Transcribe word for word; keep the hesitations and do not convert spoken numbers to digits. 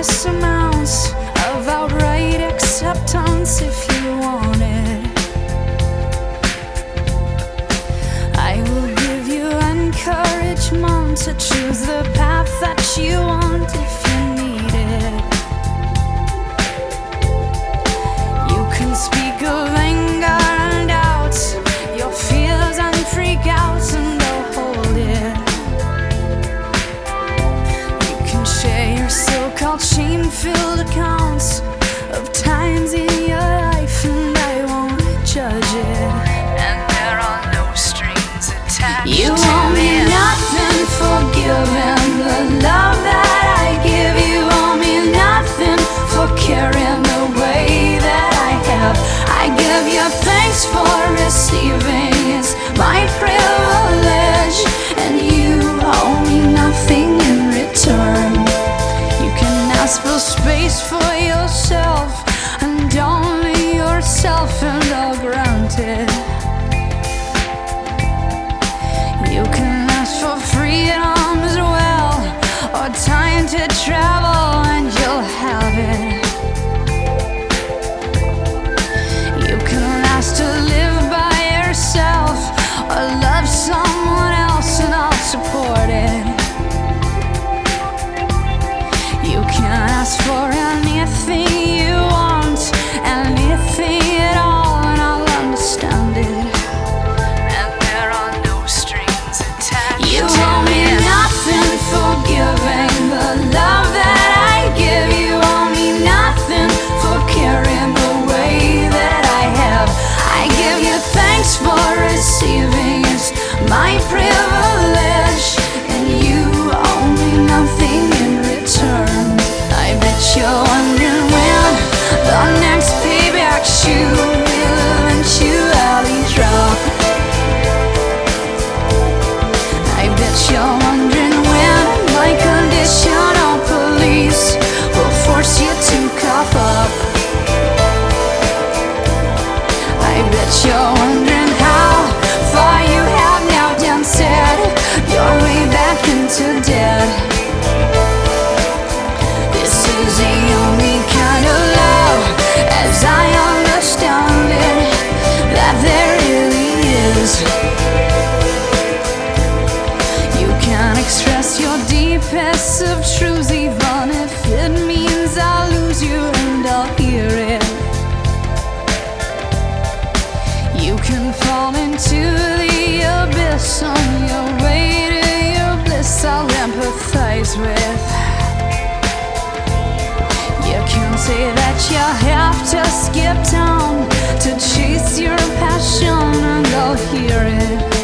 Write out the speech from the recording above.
endless amounts of outright acceptance if you want it. I will give you encouragement to choose the path that you want if you need it. You can speak of anger and doubt, your fears and freak outs, and I'll hold it. You can share your so-called shame-filled accounts of times in your life, and I won't judge it. And there are no strings attached. You owe me nothing for giving the love that I give. You owe me nothing for caring the way that I have. I give you thanks for receiving, it's my privilege, and you owe me nothing in return. You can ask for space for yourself, and only yourself, and I'll grant it. You can ask for freedom as well, or time to travel, and you'll have it. You can ask to live by yourself, or love someone else, and I'll support it. You can ask for anything you want, anything at all, and I'll understand it. And there are no strings attached. You owe me nothing for giving the love that I give. You owe me nothing for caring the way that I have. I give you thanks for receiving, it's my privilege, and you owe me nothing in return. I bet you're wondering when the next payback shoe will eventually drop. I bet you're wondering when my conditional police will force you to cough up. I bet you're wondering how far you have now danced your way back into debt. This is the only kind of love, as I understand it, that there really is. You can express your deepest of truths, even if it means I'll lose you and I'll hear it. You can fall into the abyss on your way to your bliss, I'll empathize with. You can say that you have to skip town to chase your passion, and I'll hear it.